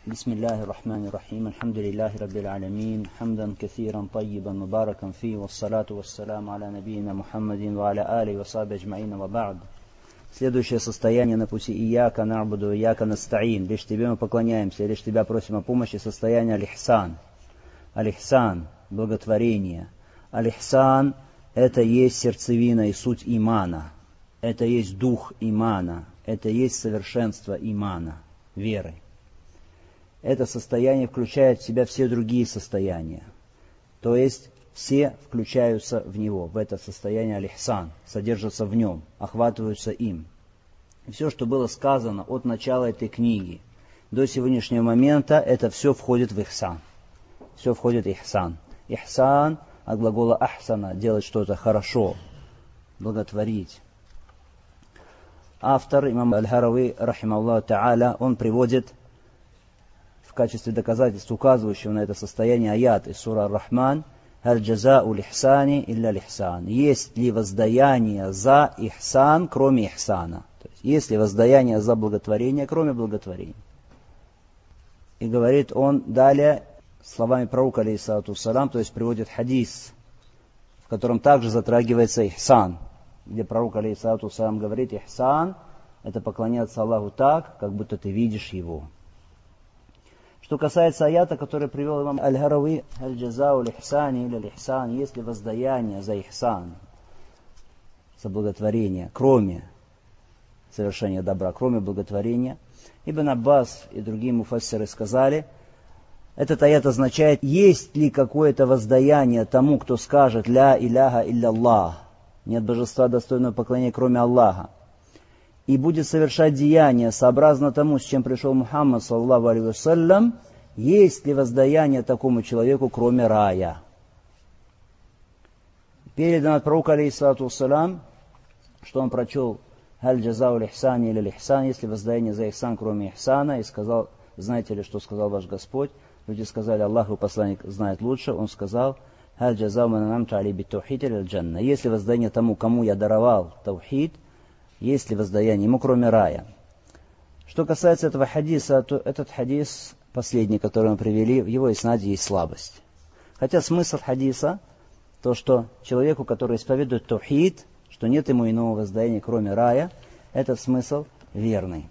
بسم الله الرحمن الرحيم الحمد لله رب العالمين حمدا كثيرا طيبا مباركا فيه والصلاة والسلام على نبينا محمد وعلى آله وصحبه أجمعين وبعد. Следующее состояние на пути Ияка набуду, Ияка настаин. Лишь тебе мы поклоняемся, лишь тебя просим о помощи. Состояние аль-Ихсан. Аль-Ихсан – благотворение. Аль-Ихсан – это есть сердцевина и суть имана. Это есть дух имана. Это есть совершенство имана, веры. Это состояние включает в себя все другие состояния. То есть все включаются в него, в это состояние аль-Ихсан, содержатся в нем, охватываются им. И все, что было сказано от начала этой книги до сегодняшнего момента, это все входит в Ихсан. Все входит в Ихсан. Ихсан от глагола ахсана, делать что-то хорошо, благотворить. Автор, имам Аль-Харави, рахимахуллаху та'аля, он приводит в качестве доказательств, указывающего на это состояние, аят из сура Ар-Рахман: «Халь джазау лихсани илля лихсан». Есть ли воздаяние за ихсан, кроме ихсана? То есть, есть ли воздаяние за благотворение, кроме благотворения? И говорит он далее словами пророка, алейхиссалату вассалам, то есть приводит хадис, в котором также затрагивается ихсан, где пророк, алейхиссалату вассалам, говорит: ихсан – это поклоняться Аллаху так, как будто ты видишь Его. Что касается аята, который привел имам Аль-Харави: «Аль-джазау лихсани или лихсан», если воздаяние за ихсан, за благотворение, кроме совершения добра, кроме благотворения, Ибн Аббас и другие муфассиры сказали, этот аят означает, есть ли какое-то воздаяние тому, кто скажет «Ля иляха илля-Аллах», нет божества достойного поклонения, кроме Аллаха, и будет совершать деяния сообразно тому, с чем пришел Мухаммад, саллаллаху алейхи вассалям, есть ли воздаяние такому человеку, кроме рая. Передано от пророка, алейхиссалату вассалям, что он прочел «Халь джазау лихсани или лихсан», если воздаяние за ихсан, кроме ихсана, и сказал: знаете ли, что сказал ваш Господь? Люди сказали: Аллах и посланник знает лучше. Он сказал: «Халь джазау ман анамту алейхи бит-таухид или аль-джанна». Если воздаяние тому, кому я даровал таухид, есть ли воздаяние ему, кроме рая? Что касается этого хадиса, то этот хадис, последний, который мы привели, в его иснаде есть слабость. Хотя смысл хадиса, то, что человеку, который исповедует таухид, что нет ему иного воздаяния, кроме рая, этот смысл верный.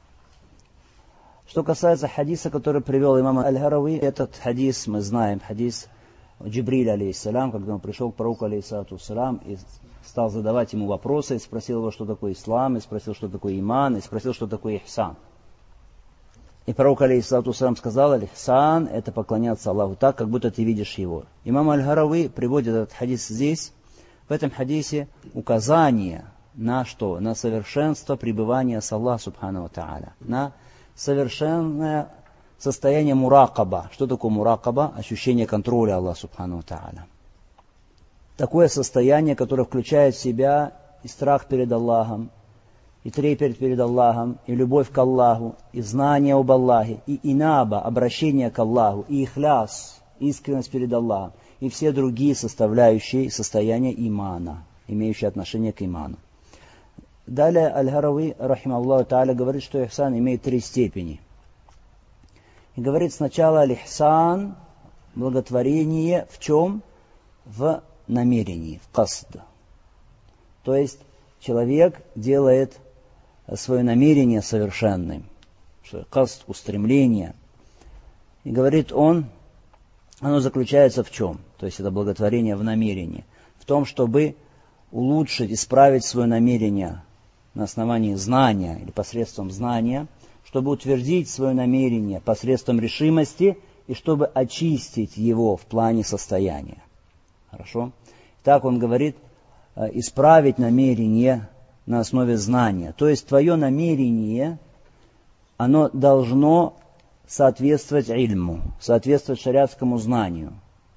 Что касается хадиса, который привел имам Аль-Харави, этот хадис, мы знаем, хадис Джибриля, алейхиссалям, когда он пришел к пророку, алейхиссалату вассалям, и стал задавать ему вопросы, и спросил его, что такое ислам, и спросил, что такое иман, и спросил, что такое ихсан. И пророк, алейхиссалату вассалям, сказал: «Ихсан – это поклоняться Аллаху так, как будто ты видишь Его». Имам Аль-Харави приводит этот хадис здесь. В этом хадисе указание на что? На совершенство пребывания с Аллахом, субхану ва тааля, на совершенное состояние муракаба. Что такое муракаба? Ощущение контроля Аллаха, субхану ва тааля. Такое состояние, которое включает в себя и страх перед Аллахом, и трепет перед Аллахом, и любовь к Аллаху, и знание об Аллахе, и инаба, обращение к Аллаху, и ихляс, искренность перед Аллахом, и все другие составляющие состояния имана, имеющие отношение к иману. Далее Аль-Харави, рахимахуллаху тааля, говорит, что ихсан имеет 3 степени. И говорит сначала аль-ихсан, благотворение, в чем? В намерении, в касд. То есть человек делает свое намерение совершенным, касд, устремление. И говорит он, оно заключается в чем? То есть это благотворение в намерении. В том, чтобы улучшить, исправить свое намерение на основании знания или посредством знания, чтобы утвердить свое намерение посредством решимости и чтобы очистить его в плане состояния. Хорошо? Так он говорит, исправить намерение на основе знания. То есть твое намерение, оно должно соответствовать ильму, соответствовать шариатскому знанию,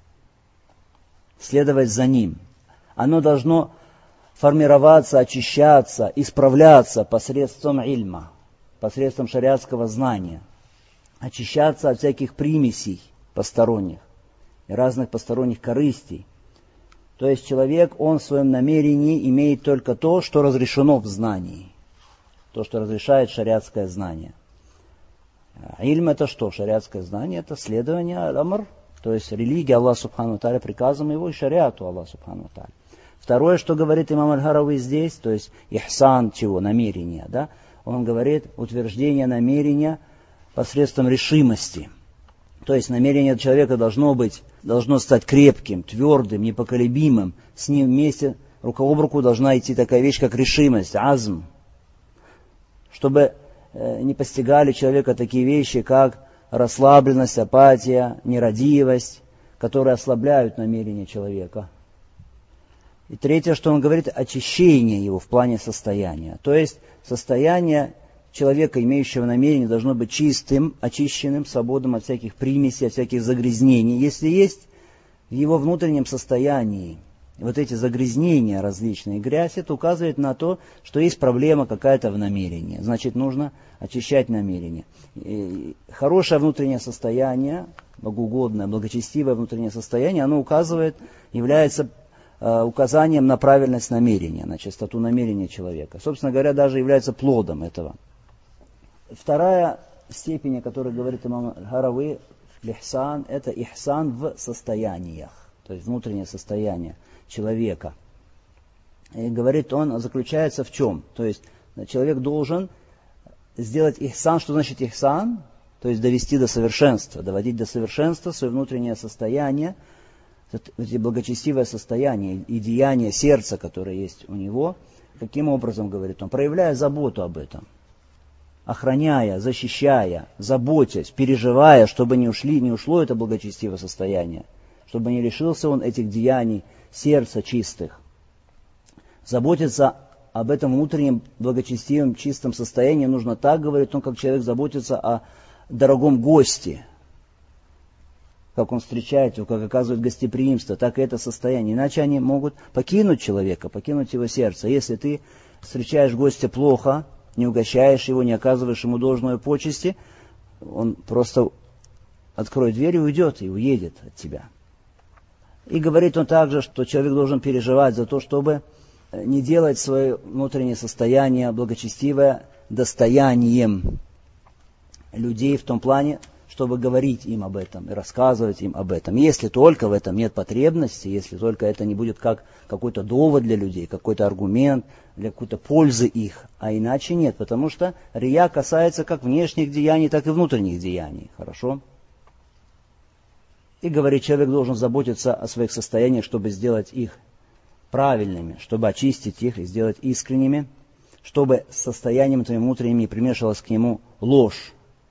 следовать за ним. Оно должно формироваться, очищаться, исправляться посредством ильма, посредством шариатского знания, очищаться от всяких примесей посторонних и разных посторонних корыстей. То есть человек, он в своем намерении имеет только то, что разрешено в знании, то, что разрешает шариатское знание. Ильм это что? Шариатское знание, это следование амр, то есть религия Аллаха Субхану ва Тааля, приказам его и шариату Аллаха Субхану ва Тааля. Второе, что говорит имам Аль-Харави здесь, то есть ихсан чего, намерение, да? Он говорит утверждение намерения посредством решимости. То есть намерение человека должно стать крепким, твердым, непоколебимым. С ним вместе рука об руку должна идти такая вещь, как решимость, азм. Чтобы не постигали человека такие вещи, как расслабленность, апатия, нерадивость, которые ослабляют намерение человека. И третье, что он говорит, очищение его в плане состояния. То есть состояние человека, имеющего намерение, должно быть чистым, очищенным, свободным от всяких примесей, от всяких загрязнений. Если есть в его внутреннем состоянии вот эти загрязнения различные, грязь, это указывает на то, что есть проблема какая-то в намерении. Значит, нужно очищать намерение. И хорошее внутреннее состояние, богоугодное, благочестивое внутреннее состояние, оно является указанием на правильность намерения, на чистоту намерения человека. Собственно говоря, даже является плодом этого. Вторая степень, о которой говорит имам Харави, ихсан, это ихсан в состояниях, то есть внутреннее состояние человека. И говорит он, заключается в чем? То есть человек должен сделать ихсан. Что значит ихсан? То есть довести до совершенства, доводить до совершенства свое внутреннее состояние, эти благочестивое состояние и деяние сердца, которое есть у него. Каким образом, говорит он? Проявляя заботу об этом, охраняя, защищая, заботясь, переживая, чтобы не ушло это благочестивое состояние, чтобы не лишился он этих деяний сердца чистых. Заботиться об этом внутреннем благочестивом чистом состоянии нужно так, говорит он, как человек заботится о дорогом госте, как он встречает его, как оказывает гостеприимство, так и это состояние. Иначе они могут покинуть человека, покинуть его сердце. Если ты встречаешь гостя плохо, не угощаешь его, не оказываешь ему должной почести, он просто откроет дверь и уйдет, и уедет от тебя. И говорит он также, что человек должен переживать за то, чтобы не делать свое внутреннее состояние благочестивое достоянием людей в том плане, чтобы говорить им об этом и рассказывать им об этом. Если только в этом нет потребности, если только это не будет как какой-то довод для людей, какой-то аргумент для какой-то пользы их, а иначе нет, потому что рия касается как внешних деяний, так и внутренних деяний. Хорошо? И говорит, человек должен заботиться о своих состояниях, чтобы сделать их правильными, чтобы очистить их и сделать искренними, чтобы с состоянием твоим внутренним не примешивалась к нему ложь.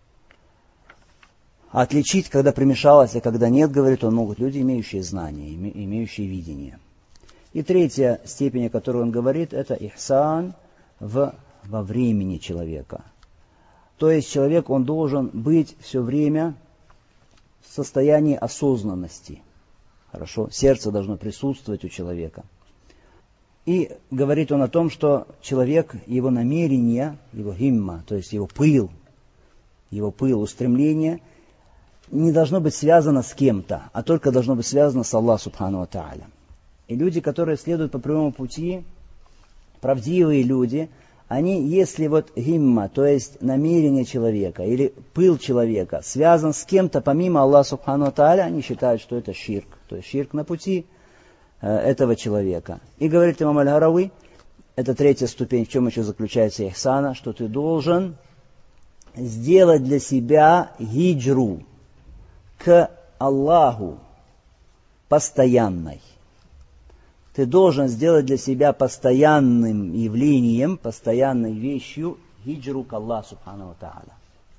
А отличить, когда примешалось, а когда нет, говорит он, могут люди, имеющие знания, имеющие видение. И третья степень, о которой он говорит, это ихсан во времени человека. То есть человек, он должен быть все время в состоянии осознанности. Хорошо? Сердце должно присутствовать у человека. И говорит он о том, что человек, его намерение, его химма, то есть его пыл, устремление, не должно быть связано с кем-то, а только должно быть связано с Аллахом Субхану ва Тааля. И люди, которые следуют по прямому пути, правдивые люди, они, если вот химма, то есть намерение человека или пыл человека, связан с кем-то помимо Аллаха Субхану ва Тааля, они считают, что это ширк, то есть ширк на пути этого человека. И говорит имам Аль-Харави, это третья ступень, в чем еще заключается ихсана, что ты должен сделать для себя хиджру к Аллаху постоянной. Ты должен сделать для себя постоянным явлением, постоянной вещью хиджру к Аллаху Субхану ва Тааля.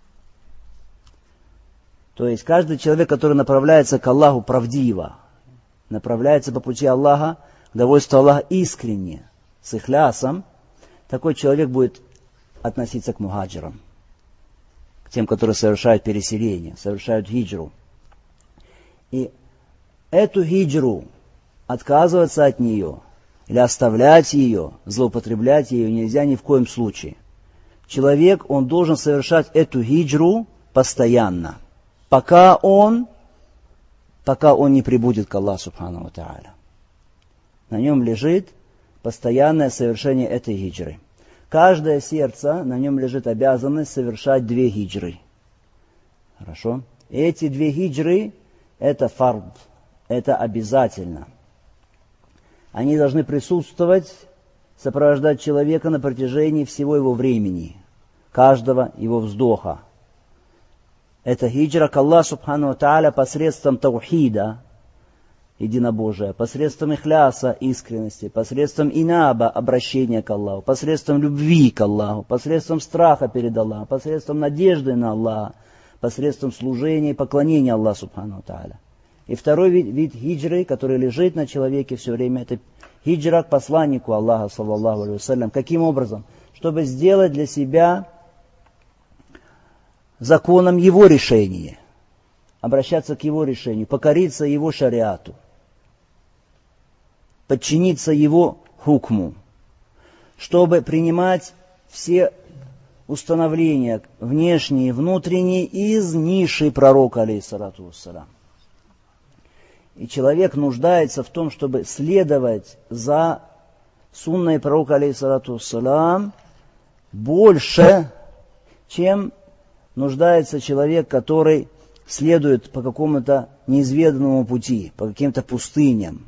То есть каждый человек, который направляется к Аллаху правдиво, направляется по пути Аллаха, к довольству Аллаха искренне, с ихлясом, такой человек будет относиться к мухаджирам, к тем, которые совершают переселение, совершают хиджру. И эту хиджру, отказываться от нее или оставлять ее, злоупотреблять ее нельзя ни в коем случае. Человек, он должен совершать эту хиджру постоянно, пока он не прибудет к Аллаху Субхану ва Тааля. На нем лежит постоянное совершение этой хиджры. Каждое сердце, на нем лежит обязанность совершать 2 хиджры. Хорошо? Эти 2 хиджры – это фард, это обязательно. Они должны присутствовать, сопровождать человека на протяжении всего его времени, каждого его вздоха. Это хиджра к Аллаху Субхану ва Тааля посредством таухида, единобожия, посредством ихляса, искренности, посредством инаба, обращения к Аллаху, посредством любви к Аллаху, посредством страха перед Аллахом, посредством надежды на Аллаха, посредством служения и поклонения Аллаху Субхану ва Тааля. И второй вид хиджры, который лежит на человеке все время, это хиджра к посланнику Аллаха, саллаллаху алейхи вассалям. Каким образом? Чтобы сделать для себя законом его решение, обращаться к его решению, покориться его шариату, подчиниться его хукму, чтобы принимать все установления, внешние и внутренние, из ниши пророка, алейхиссалату вассалям. И человек нуждается в том, чтобы следовать за сунной пророка, алейхиссалату вассалям, больше, чем нуждается человек, который следует по какому-то неизведанному пути, по каким-то пустыням,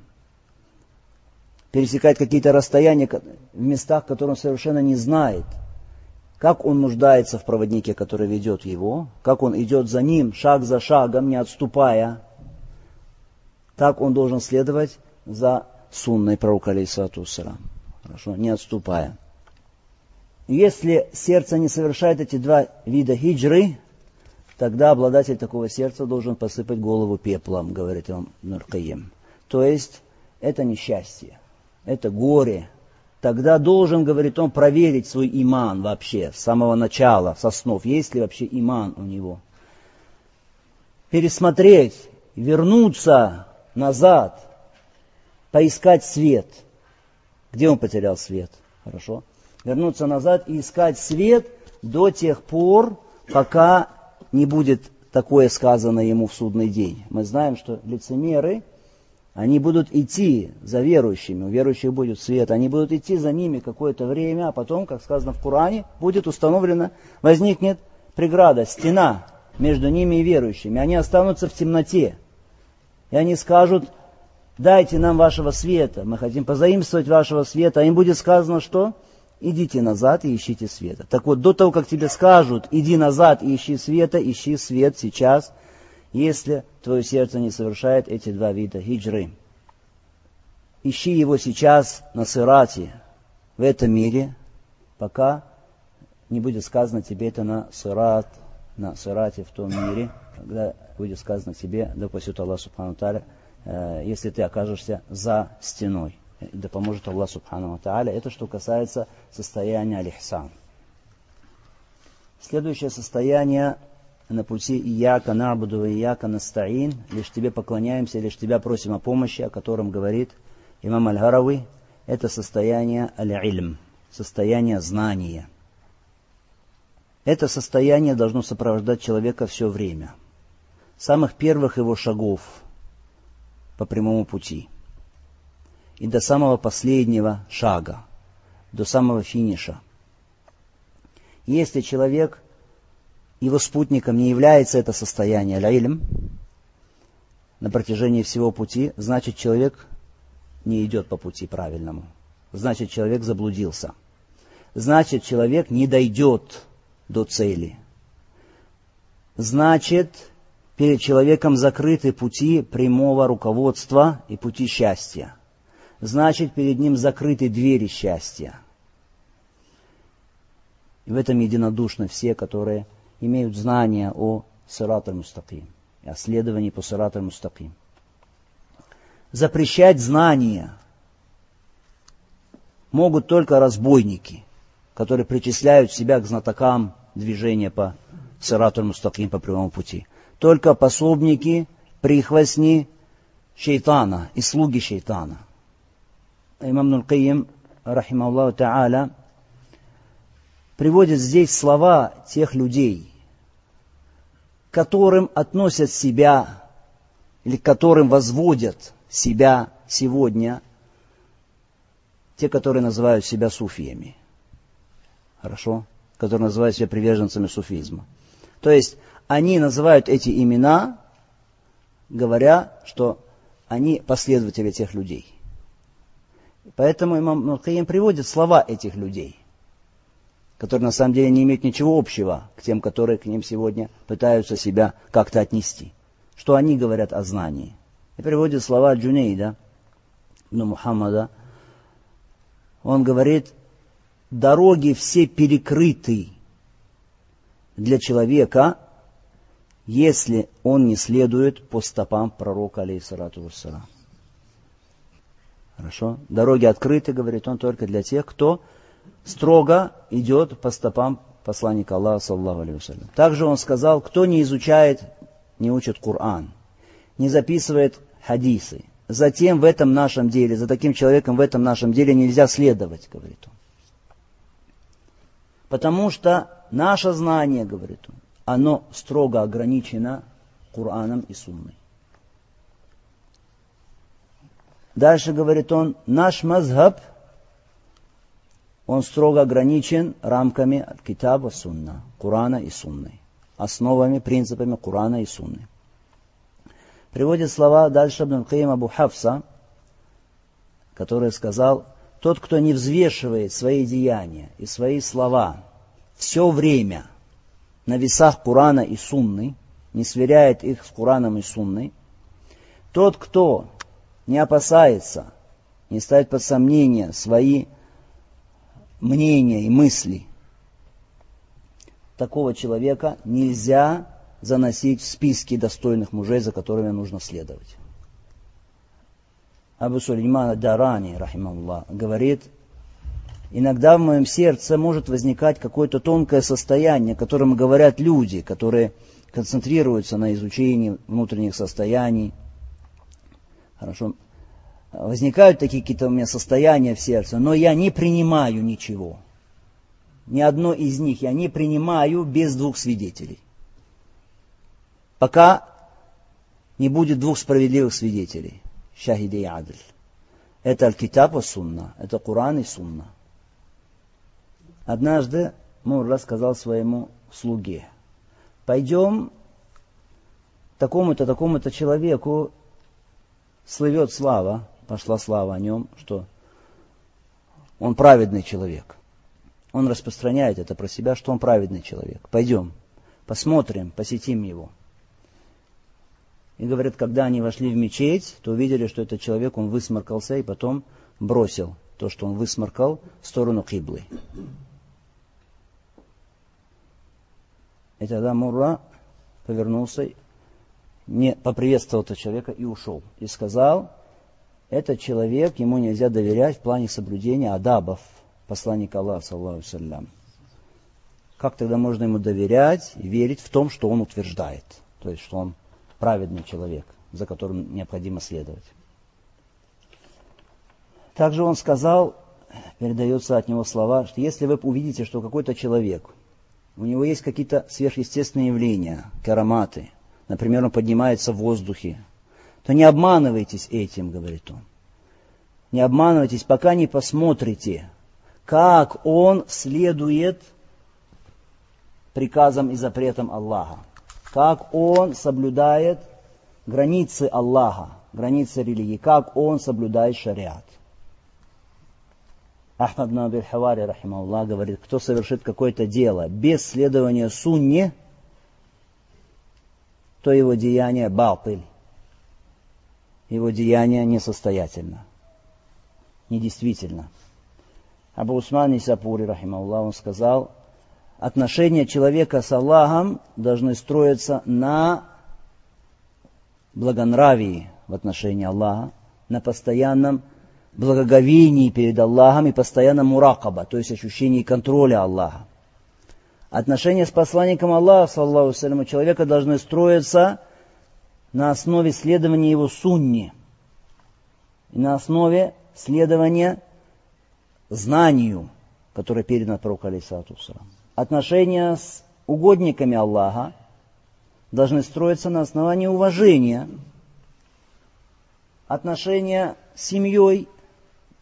пересекает какие-то расстояния в местах, которые он совершенно не знает. Как он нуждается в проводнике, который ведет его, как он идет за ним, шаг за шагом, не отступая, так он должен следовать за сунной пророка, алейхиссалату вассалям. Хорошо, не отступая. Если сердце не совершает эти 2 вида хиджры, тогда обладатель такого сердца должен посыпать голову пеплом, говорит Имам Ибн аль-Кайим. То есть, это несчастье, это горе. Тогда должен, говорит он, проверить свой иман вообще, с самого начала, с основ, есть ли вообще иман у него. Пересмотреть, вернуться назад, поискать свет. Где он потерял свет? Хорошо. Вернуться назад и искать свет до тех пор, пока не будет такое сказано ему в судный день. Мы знаем, что лицемеры, они будут идти за верующими, у верующих будет свет, они будут идти за ними какое-то время, а потом, как сказано в Коране, будет установлена, возникнет преграда, стена между ними и верующими. Они останутся в темноте. И они скажут: дайте нам вашего света, мы хотим позаимствовать вашего света. А им будет сказано, что? Идите назад и ищите света. Так вот, до того, как тебе скажут, иди назад и ищи света, ищи свет сейчас, если твое сердце не совершает эти 2 вида хиджры. Ищи его сейчас на сирате, в этом мире, пока не будет сказано тебе это на сирате в том мире, когда будет сказано тебе, да пасет Аллах Субхану Тааля, если ты окажешься за стеной. Да поможет Аллах Субхану Тааля. Это что касается состояния аль-ихсан. Следующее состояние на пути ияка набуду ва ияка настаин, лишь тебе поклоняемся, лишь тебя просим о помощи, о котором говорит имам Аль-Гарави, это состояние аль-ильм, состояние знания. Это состояние должно сопровождать человека все время, с самых первых его шагов по прямому пути и до самого последнего шага, до самого финиша. Если человек, его спутником не является это состояние аль-ильм на протяжении всего пути, значит человек не идет по пути правильному. Значит человек заблудился. Значит человек не дойдет до цели. Значит перед человеком закрыты пути прямого руководства и пути счастья. Значит перед ним закрыты двери счастья. И в этом единодушны все, которые имеют знания о сират аль-мустаким, о следовании по сират аль-мустаким. Запрещать знания могут только разбойники, которые причисляют себя к знатокам движения по сират аль-мустаким, по прямому пути. Только пособники, прихвостни шейтана и слуги шейтана. Имам Ибн аль-Кайим, рахимахуллаху та'аля, приводит здесь слова тех людей, к которым относят себя или к которым возводят себя сегодня те, которые называют себя суфиями. Хорошо? Которые называют себя приверженцами суфизма. То есть они называют эти имена, говоря, что они последователи этих людей. Поэтому имам Ибн аль-Кайим приводит слова этих людей, которые на самом деле не имеют ничего общего к тем, которые к ним сегодня пытаются себя как-то отнести. Что они говорят о знании. И приводит слова Джунейда, Ибн Мухаммада. Он говорит: дороги все перекрыты для человека, если он не следует по стопам пророка, алейхиссалату вассалам. Хорошо? Дороги открыты, говорит он, только для тех, кто строго идет по стопам посланника Аллаха, саллаллаху алейхи вассалям. Также он сказал: кто не изучает, не учит Коран, не записывает хадисы, затем в этом нашем деле, за таким человеком в этом нашем деле нельзя следовать, говорит он. Потому что наше знание, говорит он, оно строго ограничено Кораном и Сунной. Дальше, говорит он, наш мазхаб, он строго ограничен рамками Китаба Сунна, Корана и Сунны, основами, принципами Корана и Сунны. Приводит слова дальше Ибн аль-Кайим Абу Хафса, который сказал: тот, кто не взвешивает свои деяния и свои слова все время на весах Корана и Сунны, не сверяет их с Кораном и Сунной, тот, кто не опасается, не ставит под сомнение свои мнения и мысли, такого человека нельзя заносить в списки достойных мужей, за которыми нужно следовать. Абу Сулейман ад-Дарани, рахимахуллах, говорит: иногда в моем сердце может возникать какое-то тонкое состояние, о котором говорят люди, которые концентрируются на изучении внутренних состояний. Хорошо. Возникают такие какие-то у меня состояния в сердце, но я не принимаю ничего. Ни одно из них я не принимаю без двух свидетелей. Пока не будет двух справедливых свидетелей. Шахиди и адль. Это аль-Китаб ва Сунна. Это Коран и Сунна. Однажды Мурра сказал своему слуге: пойдем такому-то, такому-то человеку слывет слава, пошла слава о нем, что он праведный человек. Он распространяет это про себя, что он праведный человек. Пойдем, посмотрим, посетим его. И говорят, когда они вошли в мечеть, то увидели, что этот человек, он высморкался и потом бросил то, что он высморкал, в сторону киблы. И тогда Мурра повернулся, не поприветствовал этого человека и ушел. И сказал: этот человек, ему нельзя доверять в плане соблюдения адабов посланника Аллаха, саллаллаху алейхи ва саллям. Как тогда можно ему доверять и верить в том, что он утверждает? То есть, что он праведный человек, за которым необходимо следовать. Также он сказал, передается от него слова, что если вы увидите, что какой-то человек, у него есть какие-то сверхъестественные явления, караматы, например, он поднимается в воздухе, то не обманывайтесь этим, говорит он. Не обманывайтесь, пока не посмотрите, как он следует приказам и запретам Аллаха, как он соблюдает границы Аллаха, границы религии, как он соблюдает шариат. Ахмад ибн Абиль Хавари, рахимахуллах, говорит, кто совершит какое-то дело без следования сунне, то его деяние батиль, его деяние несостоятельно, недействительно. Абу Усман Нисапури, рахимахуллах, он сказал: отношения человека с Аллахом должны строиться на благонравии в отношении Аллаха, на постоянном благоговении перед Аллахом и постоянном муракаба, то есть ощущении контроля Аллаха. Отношения с посланником Аллаха, саллаллаху алейхи ва саллям, у человека должны строиться на основе следования его сунне, и на основе следования знанию, которое передано пророку, алейхиссалату вассалам. Отношения с угодниками Аллаха должны строиться на основании уважения. Отношения с семьей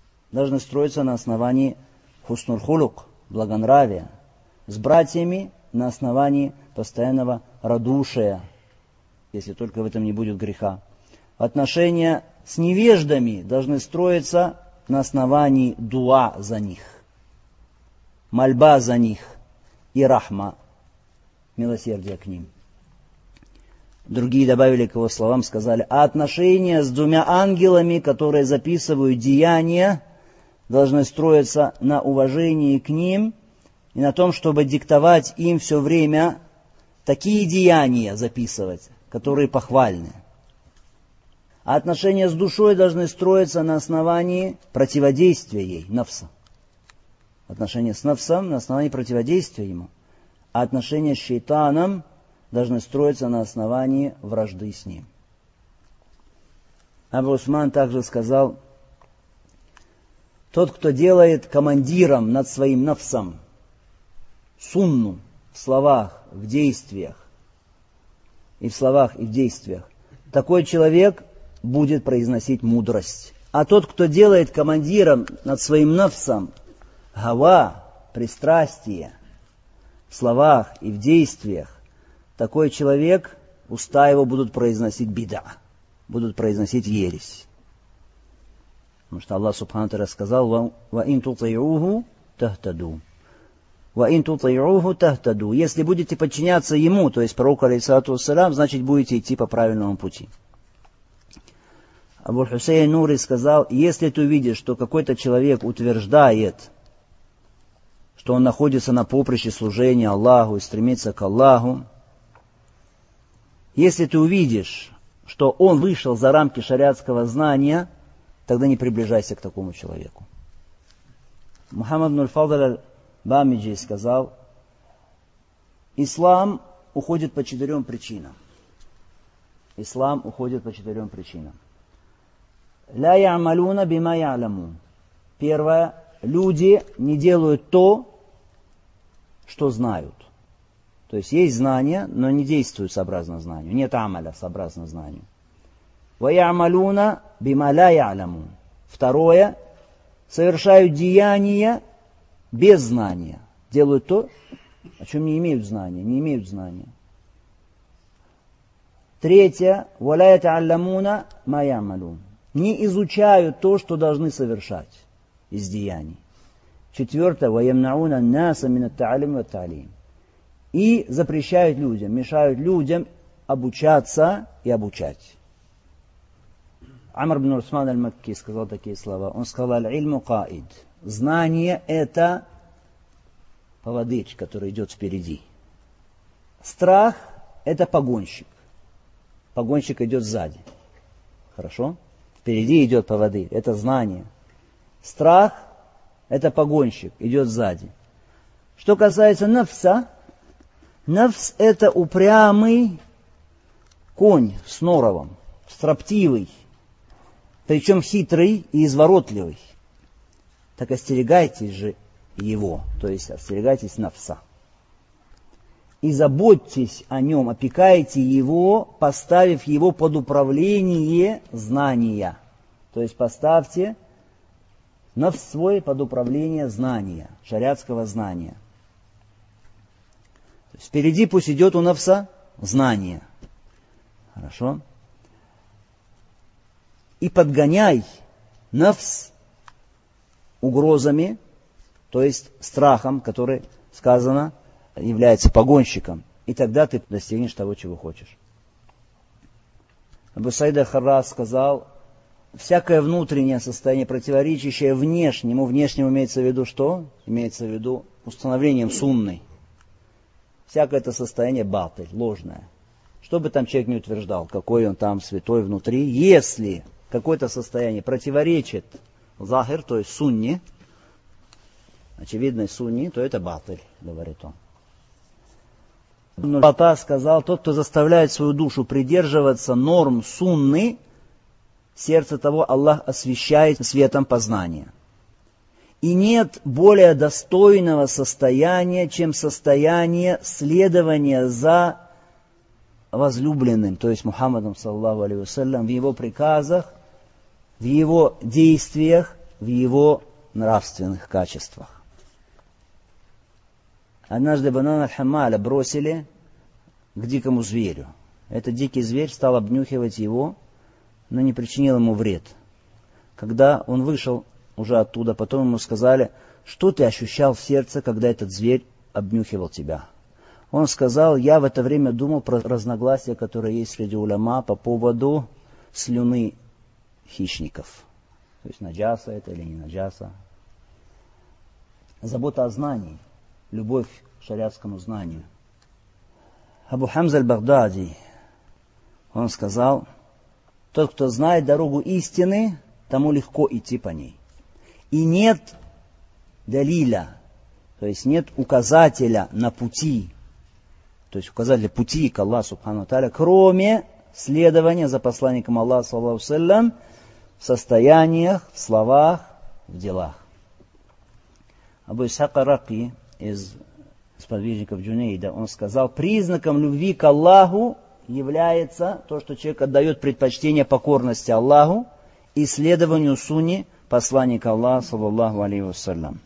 должны строиться на основании хуснул хулук, благонравия. С братьями на основании постоянного радушия, если только в этом не будет греха. Отношения с невеждами должны строиться на основании дуа за них, мольба за них и рахма, милосердие к ним. Другие добавили к его словам, сказали, а отношения с двумя ангелами, которые записывают деяния, должны строиться на уважении к ним и на том, чтобы диктовать им все время такие деяния записывать, которые похвальны. А отношения с душой должны строиться на основании противодействия ей, нафса. Отношения с нафсом на основании противодействия ему. А отношения с шейтаном должны строиться на основании вражды с ним. Абу Усман также сказал, тот, кто делает командиром над своим нафсом сунну в словах, в действиях, и в словах, и в действиях, такой человек будет произносить мудрость. А тот, кто делает командиром над своим нафсом гава, пристрастие, в словах и в действиях, такой человек, уста его будут произносить бида, будут произносить ересь. Потому что Аллах Субхану ва Тааля сказал, «Ва ин тути'уху тахтаду». «Ва ин тути'уху тахтаду». Если будете подчиняться ему, то есть пророку алейхиссалату вассалям, значит будете идти по правильному пути. Абу Хусейн Нури сказал, если ты увидишь, что какой-то человек утверждает, что он находится на поприще служения Аллаху и стремится к Аллаху, если ты увидишь, что он вышел за рамки шариатского знания, тогда не приближайся к такому человеку. Мухаммад ибн аль-Фадл аль-Бамиджи сказал, ислам уходит по 4 причинам. Ислам уходит по 4 причинам. Ля я'малуна бима я'ламун. Первое. Люди не делают то, что знают. То есть есть знания, но не действуют сообразно знанию. Нет амаля сообразно знанию. Ва я'малуна бима ля я'ламун. Второе. Совершают деяния без знания. Делают то, о чем не имеют знания. Не имеют знания. Третье. Ва ля ята'алламуна ма я'малун. Не изучают то, что должны совершать из деяний. Четвертое. وَيَمْنَعُونَ النَّاسَ مِنَ التَّعْلِمِ وَالتَّعْلِيمِ. И запрещают людям, мешают людям обучаться и обучать. Амр ибн Усман аль-Макки сказал такие слова. Он сказал, аль-ильму каид. Знание – это поводырь, который идет впереди. Страх – это погонщик. Погонщик идет сзади. Хорошо? Впереди идет поводырь. Это знание. Страх – это погонщик, идет сзади. Что касается нафса, нафс – это упрямый конь с норовом, строптивый, причем хитрый и изворотливый. Так остерегайтесь же его, то есть остерегайтесь нафса. И заботьтесь о нем, опекайте его, поставив его под управление знания. То есть поставьте нафс свой под управление знания, шариатского знания. То есть впереди пусть идет у нафса знание. Хорошо? И подгоняй нафс угрозами, то есть страхом, который, сказано, является погонщиком. И тогда ты достигнешь того, чего хочешь. Абу Саид аль-Харрас сказал, всякое внутреннее состояние, противоречащее внешнему, внешнему имеется в виду что? Имеется в виду установлением сунны. Всякое это состояние батыль, ложное. Что бы там человек не утверждал, какой он там святой внутри, если какое-то состояние противоречит захир, то есть сунне, очевидной сунне, то это батыль, говорит он. Бата сказал, тот, кто заставляет свою душу придерживаться норм сунны, сердце того Аллах освещает светом познания. И нет более достойного состояния, чем состояние следования за возлюбленным, то есть Мухаммадом, саллаллаху алейхи вассалям, в его приказах, в его действиях, в его нравственных качествах. Однажды банан аль-Хаммаля бросили к дикому зверю. Этот дикий зверь стал обнюхивать его, но не причинил ему вред. Когда он вышел уже оттуда, потом ему сказали: что ты ощущал в сердце, когда этот зверь обнюхивал тебя? Он сказал: я в это время думал про разногласия, которые есть среди уляма по поводу слюны хищников. То есть наджаса это или не наджаса. Забота о знании, любовь к шариатскому знанию. Абу Хамза аль-Багдади, он сказал: тот, кто знает дорогу истины, тому легко идти по ней. И нет далиля, то есть нет указателя на пути, то есть указателя пути к Аллаху субхану ва тааля, кроме следования за посланником Аллаха саллаллаху алейхи ва саллям в состояниях, в словах, в делах. Абу Исхак ар-Раки из сподвижников Джунейда, он сказал: признаком любви к Аллаху является то, что человек отдает предпочтение покорности Аллаху и следованию сунне посланника Аллаха саллаллаху алейхи вассалям.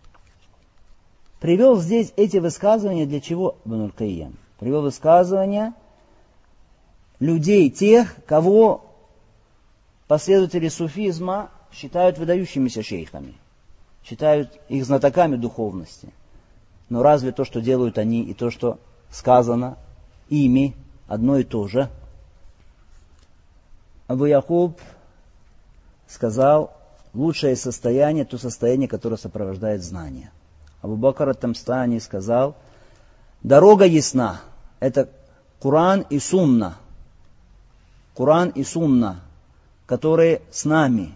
Привел здесь эти высказывания для чего Ибн аль-Кайим? Привел высказывания людей, тех, кого последователи суфизма считают выдающимися шейхами, считают их знатоками духовности. Но разве то, что делают они, и то, что сказано ими, одно и то же? Абу Якуб сказал: лучшее состояние — то состояние, которое сопровождает знание. Абу Бакр ат-Тамстани сказал: дорога ясна, это Коран и Сунна. Коран и Сунна, которые с нами.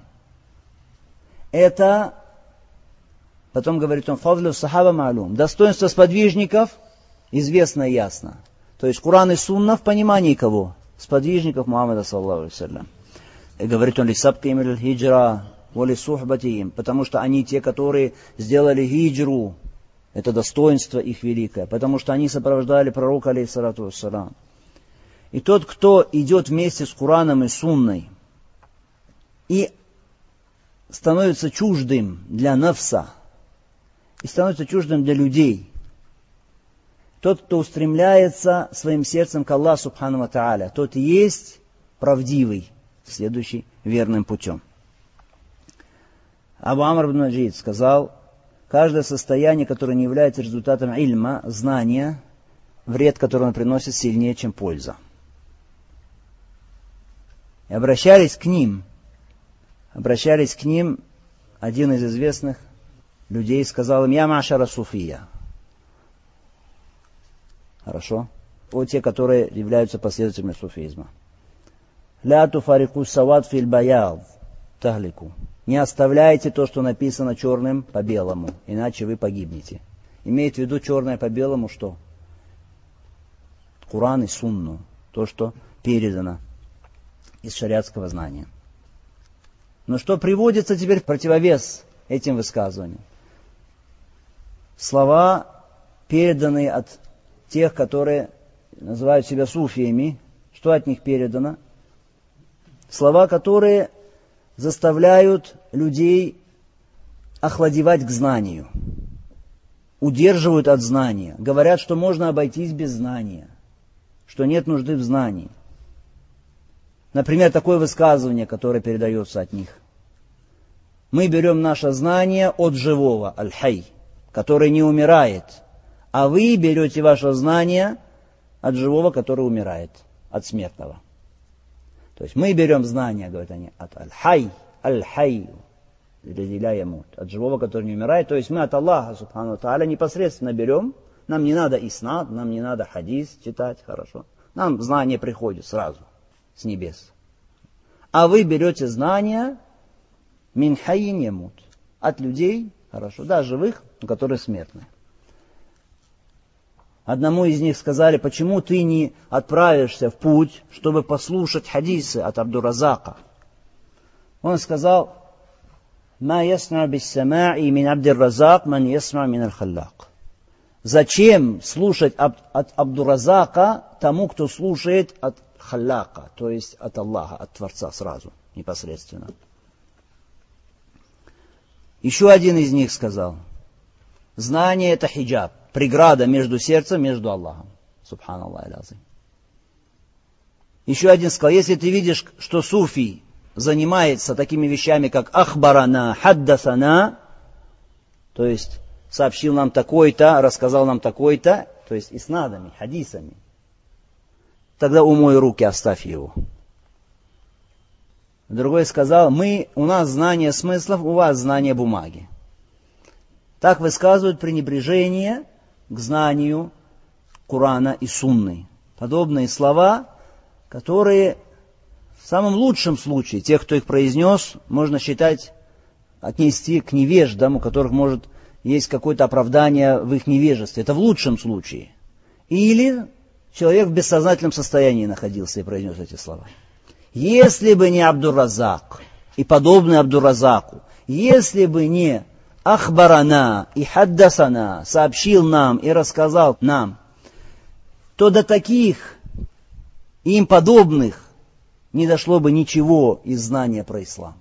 Это, потом говорит он, фадлю сахаба ма'лум, достоинство сподвижников известно и ясно. То есть Коран и Сунна в понимании кого? Сподвижников Мухаммада саллаллаху алейхи ва саллям. И говорит он: лисабким аль-хиджра вали сухбатиим, потому что они те, которые сделали хиджру, это достоинство их великое, потому что они сопровождали пророка алейхиссалату вассалам. И тот, кто идет вместе с Кораном и Сунной и становится чуждым для нафса, и становится чуждым для людей, тот, кто устремляется своим сердцем к Аллаху субхану ва тааля, тот и есть правдивый, следующий верным путем. Абу Амр ибн Маджид сказал: каждое состояние, которое не является результатом ильма, знания, вред, который он приносит, сильнее, чем польза. И обращались к ним один из известных людей, сказал им: я машара суфия. Хорошо? Вот те, которые являются последователями суфизма. Ля туфарику савад фил баяд тахлику. Не оставляйте то, что написано черным по белому, иначе вы погибнете. Имеет в виду черное по белому что? Коран и Сунну, то, что передано из шариатского знания. Но что приводится теперь в противовес этим высказываниям? Слова, переданные от тех, которые называют себя суфиями. Что от них передано? Слова, которые заставляют людей охладевать к знанию, удерживают от знания, говорят, что можно обойтись без знания, что нет нужды в знании. Например, такое высказывание, которое передается от них: мы берем наше знание от живого, аль-хай, который не умирает, а вы берете ваше знание от живого, который умирает, от смертного. То есть мы берем знания, говорят они, от аль-хай, аль-хай, от живого, который не умирает. То есть мы от Аллаха субхану ва тааля непосредственно берем. Нам не надо иснад, нам не надо хадис читать, хорошо. Нам знание приходит сразу с небес. А вы берете знания мин хайин ямут, от людей, хорошо, да, живых, но которые смертны. Одному из них сказали: почему ты не отправишься в путь, чтобы послушать хадисы от Абдур-Разака? Он сказал: ма ясма бис-сама'i мин Абдур-Разак ман ясма мин аль-Халлак. Зачем слушать от Абдур-Разака тому, кто слушает от Халлака, то есть от Аллаха, от Творца сразу, непосредственно. Еще один из них сказал: знание — это хиджаб. преграда между сердцем, между Аллахом. Субханаллах аль-азим. Еще один сказал, если ты видишь, что суфий занимается такими вещами, как ахбарана, хаддасана, то есть сообщил нам такой-то, рассказал нам такой-то, то есть иснадами, хадисами, тогда умой руки, оставь его. Другой сказал, у нас знание смыслов, у вас знание бумаги. Так высказывают пренебрежение к знанию Корана и Сунны. Подобные слова, которые в самом лучшем случае, тех, кто их произнес, можно считать, отнести к невеждам, у которых может есть какое-то оправдание в их невежестве. Это в лучшем случае. Или человек в бессознательном состоянии находился и произнес эти слова. Если бы не Абдур-Разак и подобный Абдур-Разаку, если бы не ахбарана и хаддасана, сообщил нам и рассказал нам, то до таких им подобных не дошло бы ничего из знания про ислам.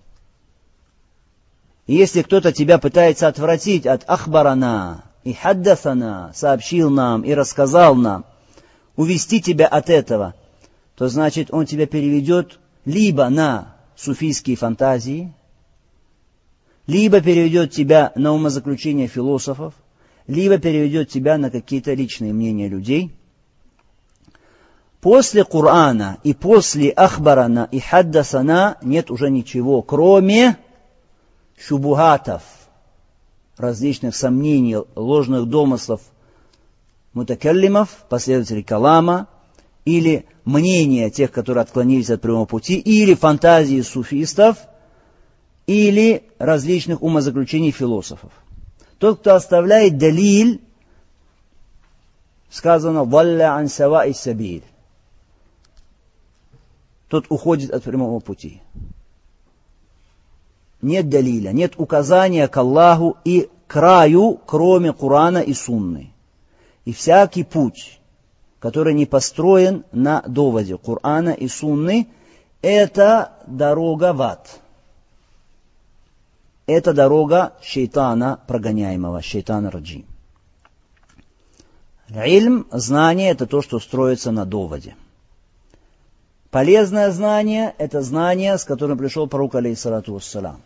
И если кто-то тебя пытается отвратить от ахбарана и хаддасана, сообщил нам и рассказал нам, увести тебя от этого, то значит он тебя переведет либо на суфийские фантазии, либо переведет тебя на умозаключения философов, либо переведет тебя на какие-то личные мнения людей. После Корана и после ахбарана и хаддасана нет уже ничего, кроме шубухатов, различных сомнений, ложных домыслов мутакаллимов, последователей калама, или мнения тех, которые отклонились от прямого пути, или фантазии суфистов, или различных умозаключений философов. Тот, кто оставляет далиль, сказано «Валля ан сава'i сабиль», тот уходит от прямого пути. Нет далиля, нет указания к Аллаху и краю, кроме Корана и Сунны. И всякий путь, который не построен на доводе Корана и Сунны, это дорога в ад. Это дорога шейтана прогоняемого, шейтана раджим. Ильм, знание, это то, что строится на доводе. Полезное знание, это знание, с которым пришел пророк, алейхиссалату вассалям.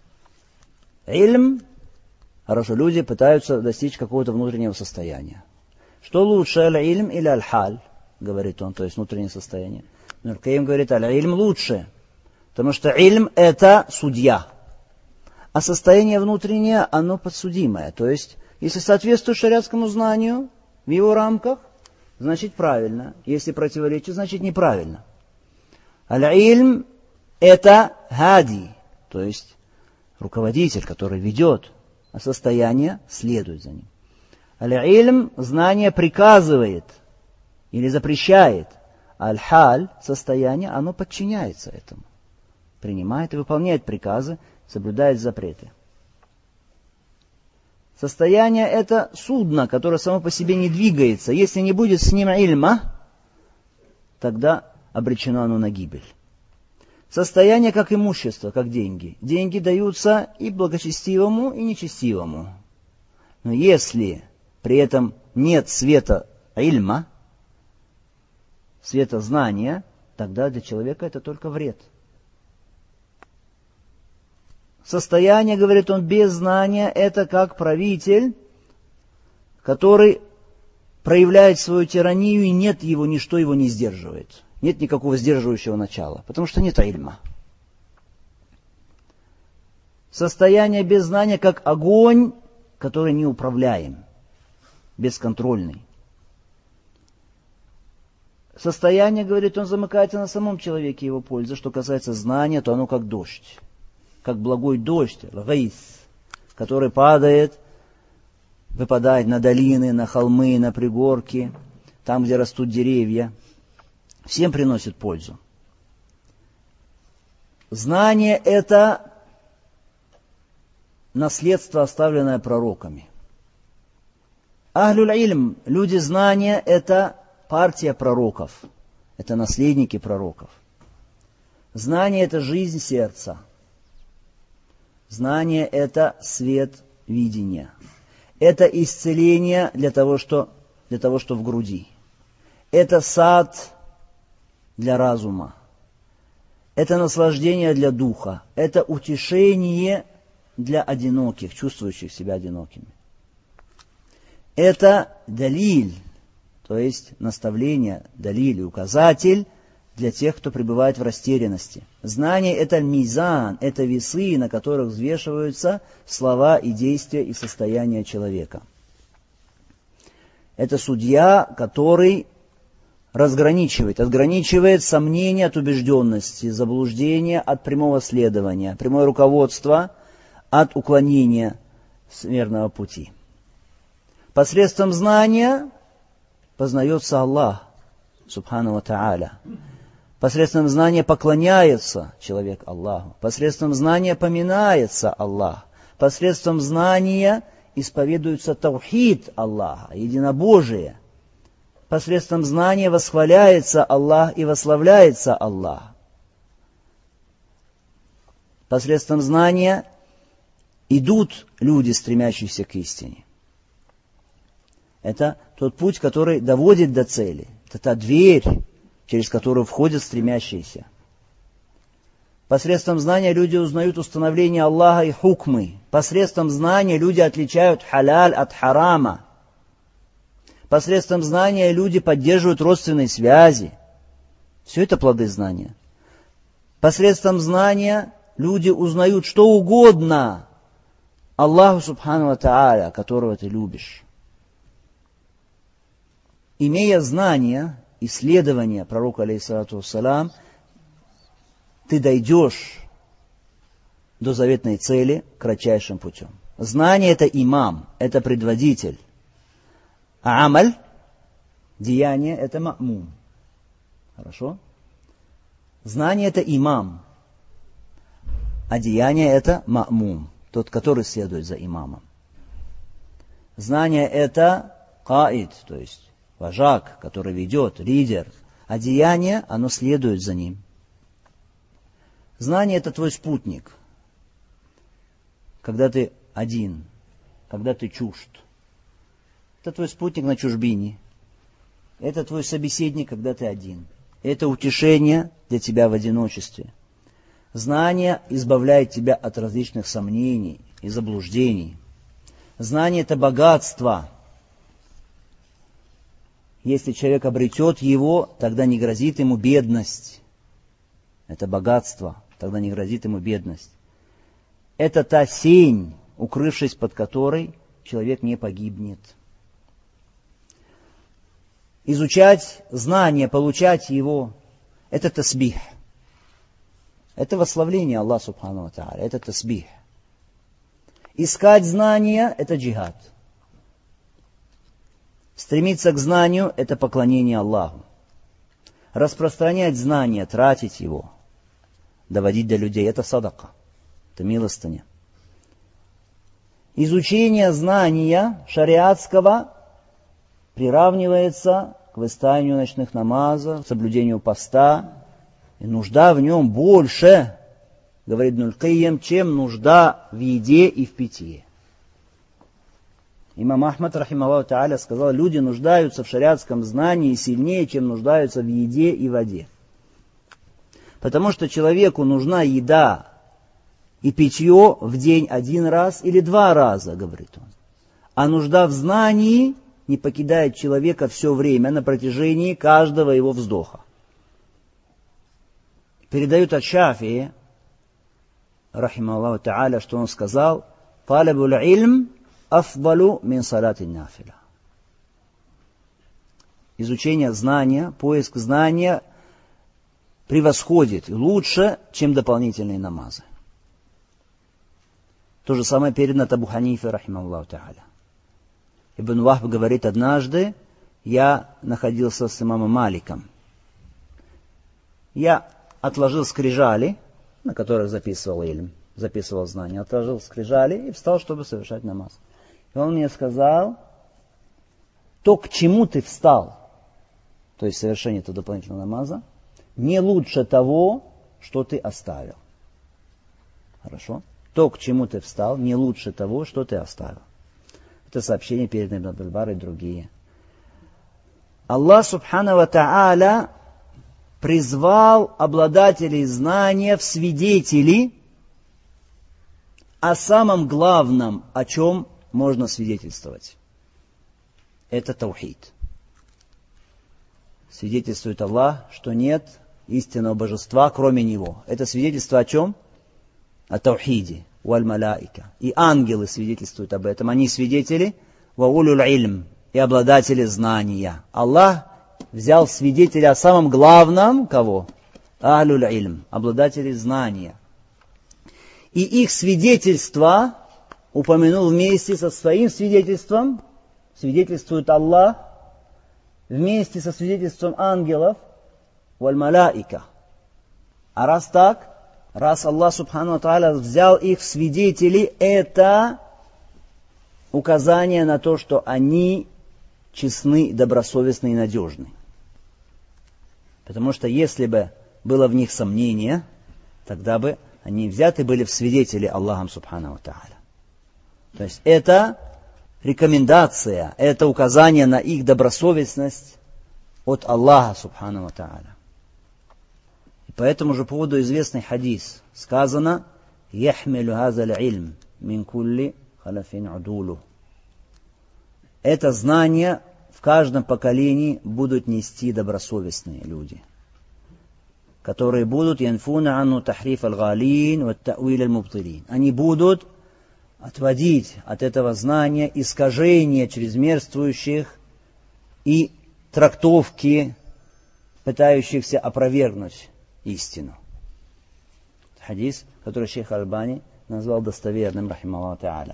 Ильм, хорошо, люди пытаются достичь какого-то внутреннего состояния. Что лучше, аль-ильм или аль-халь, говорит он, то есть внутреннее состояние. Нур-Каим говорит, аль-ильм лучше, потому что ильм это судья. А состояние внутреннее, оно подсудимое. То есть, если соответствует шариатскому знанию в его рамках, значит правильно. Если противоречит, значит неправильно. Аль-ильм это хади, то есть руководитель, который ведет, а состояние следует за ним. Аль-ильм знание приказывает или запрещает. Аль-халь состояние, оно подчиняется этому. Принимает и выполняет приказы, соблюдает запреты. Состояние это судно, которое само по себе не двигается. Если не будет с ним ильма, тогда обречено оно на гибель. Состояние как имущество, как деньги. Деньги даются и благочестивому, и нечестивому. Но если при этом нет света ильма, света знания, тогда для человека это только вред. Состояние, говорит он, без знания, это как правитель, который проявляет свою тиранию, и нет его, ничто его не сдерживает. Нет никакого сдерживающего начала, потому что нет ильма. Состояние без знания, как огонь, который неуправляем, бесконтрольный. Состояние, говорит он, замыкается на самом человеке, его польза. Что касается знания, то оно как дождь. Как благой дождь, гайс, который падает, выпадает на долины, на холмы, на пригорки, там, где растут деревья. Всем приносит пользу. Знание – это наследство, оставленное пророками. Ахлюль ильм, люди знания – это партия пророков, это наследники пророков. Знание – это жизнь сердца. Знание – это свет видения. Это исцеление для того, что в груди. Это сад для разума. Это наслаждение для духа. Это утешение для одиноких, чувствующих себя одинокими. Это далиль, то есть наставление, далиль, указатель для тех, кто пребывает в растерянности. Знание – это мизан, это весы, на которых взвешиваются слова и действия и состояние человека. Это судья, который отграничивает сомнения от убежденности, заблуждения от прямого следования, прямое руководство от уклонения с верного пути. Посредством знания познается Аллах, субхану ва тааля. Посредством знания поклоняется человек Аллаху. Посредством знания поминается Аллах. Посредством знания исповедуется таухид Аллаха, единобожие. Посредством знания восхваляется Аллах и восславляется Аллах. Посредством знания идут люди, стремящиеся к истине. Это тот путь, который доводит до цели. Это та дверь, через которую входят стремящиеся. Посредством знания люди узнают установление Аллаха и хукмы. Посредством знания люди отличают халяль от харама. Посредством знания люди поддерживают родственные связи. Все это плоды знания. Посредством знания люди узнают что угодно Аллаху субхану ва тааля, которого ты любишь. Имея знания, исследования пророка алейхиссалату вассалям, ты дойдешь до заветной цели кратчайшим путем. Знание – это имам, это предводитель. А амаль, деяние – это ма'мум. Хорошо? Знание – это имам, а деяние – это ма'мум, тот, который следует за имамом. Знание – это каид, то есть вожак, который ведет, лидер, а деяние, оно следует за ним. Знание – это твой спутник, когда ты один, когда ты чужд. Это твой спутник на чужбине. Это твой собеседник, когда ты один. Это утешение для тебя в одиночестве. Знание избавляет тебя от различных сомнений и заблуждений. Знание – это богатство. Если человек обретет его, тогда не грозит ему бедность. Это богатство, тогда не грозит ему бедность. Это та сень, укрывшись под которой человек не погибнет. Изучать знание, получать его, это тасбих. Это восславление Аллаха субхану ва тааля, это тасбих. Искать знания – это джихад. Стремиться к знанию – это поклонение Аллаху. Распространять знания, тратить его, доводить до людей – это садака, это милостыня. Изучение знания шариатского приравнивается к выставлению ночных намазов, соблюдению поста, и нужда в нем больше, говорит Ибн аль-Кайим, чем нужда в еде и в питье. Имам Ахмад, рахимахуллаху тааля, сказал, люди нуждаются в шариатском знании сильнее, чем нуждаются в еде и воде. Потому что человеку нужна еда и питье в день 1 раз или 2 раза, говорит он. А нужда в знании не покидает человека все время на протяжении каждого его вздоха. Передают от Шафии, рахимахуллаху тааля, что он сказал, «Талабуль илм афдалу мин салати нафиля». Изучение знания, поиск знания превосходит и лучше, чем дополнительные намазы. То же самое передано от Абу Ханифы, рахимахуллаху тааля. Ибн Вахб говорит, однажды я находился с имамом Маликом. Я отложил скрижали, на которых записывал илм, записывал знания, отложил скрижали и встал, чтобы совершать намаз. И он мне сказал, то, к чему ты встал, то есть совершение этого дополнительного намаза, не лучше того, что ты оставил. Хорошо? То, к чему ты встал, не лучше того, что ты оставил. Это сообщение передано Ибн Абдуль-Бар и другие. Аллах Субхану ва Тааля призвал обладателей знания в свидетели о самом главном, о чем можно свидетельствовать. Это таухид. Свидетельствует Аллах, что нет истинного божества, кроме Него. Это свидетельство о чем? О таухиде. Валь-маляика. И ангелы свидетельствуют об этом. Они свидетели ва улюл ильм, и обладатели знания. Аллах взял свидетеля о самом главном, кого? Ахлюль ильм, обладатели знания. И их свидетельство упомянул вместе со своим свидетельством, свидетельствует Аллах, вместе со свидетельством ангелов, валь-маляика. А раз так, раз Аллах Субхану ва Тааля взял их в свидетели, это указание на то, что они честны, добросовестны и надежны. Потому что если бы было в них сомнение, тогда бы они взяты были в свидетели Аллахом Субхану ва Тааля. То есть это рекомендация, это указание на их добросовестность от Аллаха Субхану ва Тааля. И по этому же поводу известный хадис. Сказано: «Яхмилю хазаль ильм мин кулли халяфин удулу». Это знание в каждом поколении будут нести добросовестные люди, которые будут янфуна анну тахриф аль-галин ва та'вил аль-мубтилин. Они будут отводить от этого знания искажения чрезмерствующих и трактовки, пытающихся опровергнуть истину. Хадис, который шейх Аль-Бани назвал достоверным, рахималлаху та'аля.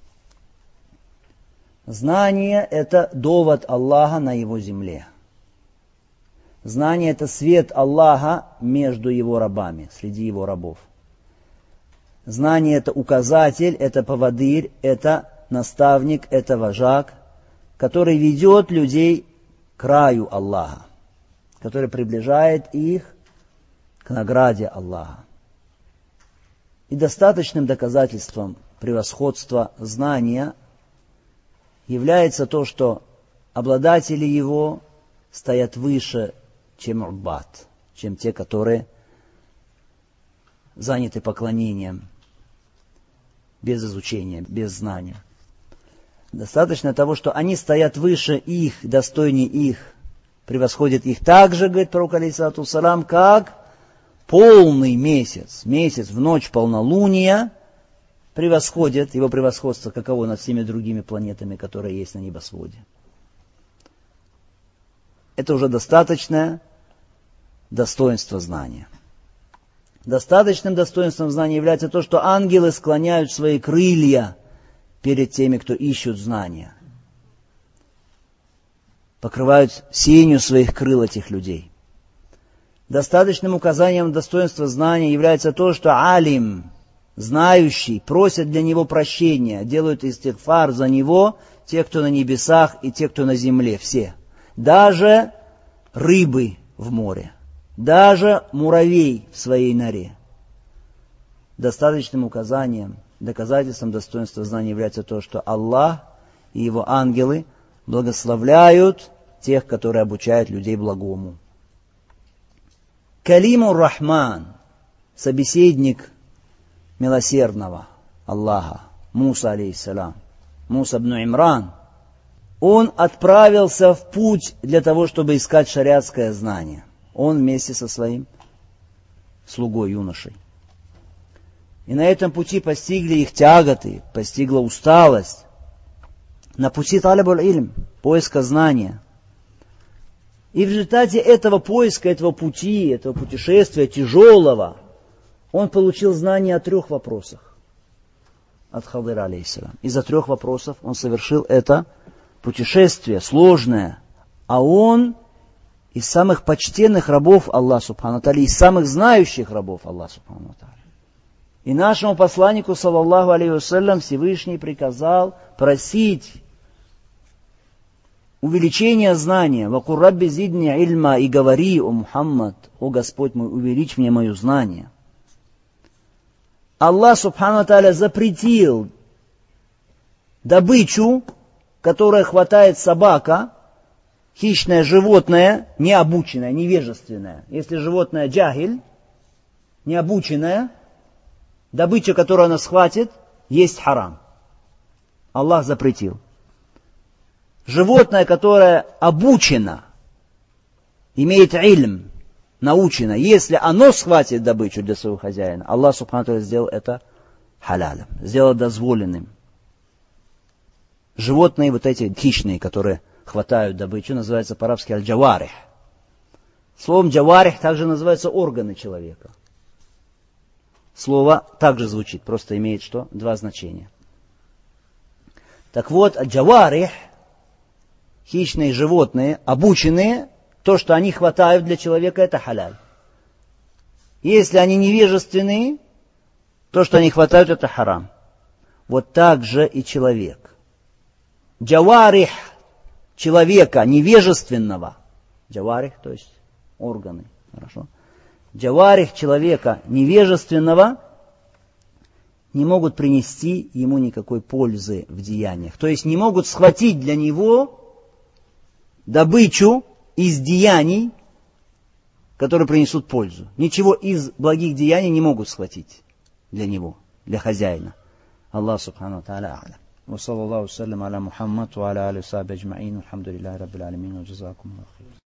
Знание – это довод Аллаха на Его земле. Знание – это свет Аллаха между Его рабами, среди Его рабов. Знание – это указатель, это поводырь, это наставник, это вожак, который ведет людей к краю Аллаха, который приближает их к награде Аллаха. И достаточным доказательством превосходства знания является то, что обладатели его стоят выше, чем урбат, чем те, которые заняты поклонением, без изучения, без знания. Достаточно того, что они стоят выше их, достойнее их, превосходят их так же, говорит пророк алейхиссалату вассалам, как полный месяц, месяц в ночь полнолуния, превосходит его превосходство, каково над всеми другими планетами, которые есть на небосводе. Это уже достаточное достоинство знания. Достаточным достоинством знания является то, что ангелы склоняют свои крылья перед теми, кто ищут знания. Покрывают сенью своих крыл этих людей. Достаточным указанием достоинства знания является то, что алим, знающий, просят для него прощения, делают истигфар за него те, кто на небесах, и те, кто на земле, все. Даже рыбы в море, даже муравей в своей норе. Достаточным указанием, доказательством достоинства знания является то, что Аллах и Его ангелы благословляют тех, которые обучают людей благому. Калимур Рахман, собеседник милосердного Аллаха, Муса алейхиссалам, Муса ибн Имран, он отправился в путь для того, чтобы искать шариатское знание. Он вместе со своим слугой, юношей. И на этом пути постигли их тяготы, постигла усталость. На пути талибуль ильм, поиска знания. И в результате этого поиска, этого пути, этого путешествия тяжелого, он получил знания о 3 вопросах от Хадира алейхиссалам. Из-за 3 вопросов он совершил это путешествие сложное, а он из самых почтенных рабов Аллаха Субхану ва Тааля, из самых знающих рабов Аллаха Субхану ва Тааля. И нашему посланнику, саллаллаху алейхи вассалям, Всевышний приказал просить увеличения знания. «Вакур рабби зидни ильма» и говори, о Мухаммад, о Господь мой, увеличь мне мое знание. Аллах Субхану ва Тааля запретил добычу которое хватает собака, хищное животное, необученное, невежественное. Если животное джахиль, необученное, добыча, которую она схватит, есть харам. Аллах запретил. Животное, которое обучено, имеет ильм, научено, если оно схватит добычу для своего хозяина, Аллах субхану ва тааля сделал это халялем, сделал дозволенным. Животные вот эти хищные, которые хватают добычу, называются по-арабски аль-джаварих. Словом джаварих также называются органы человека. Слово также звучит, просто имеет что? Два значения. Так вот, аль-джаварих, хищные животные, обученные, то, что они хватают для человека, это халяль. Если они невежественные, то, что они хватают, это харам. Вот так же и человек. Джаварих человека невежественного, джаварих, то есть органы, хорошо. Джаварих человека невежественного не могут принести ему никакой пользы в деяниях. То есть не могут схватить для него добычу из деяний, которые принесут пользу. Ничего из благих деяний не могут схватить для него, для хозяина. Аллах субхану ва тааля а'лям. Ва саллаллаху саллям аля Мухаммад ва аля алихи ва сахбихи аджмаин. Алхамдулиллахи раббил алямин. Ва джазакумуллаху хайран.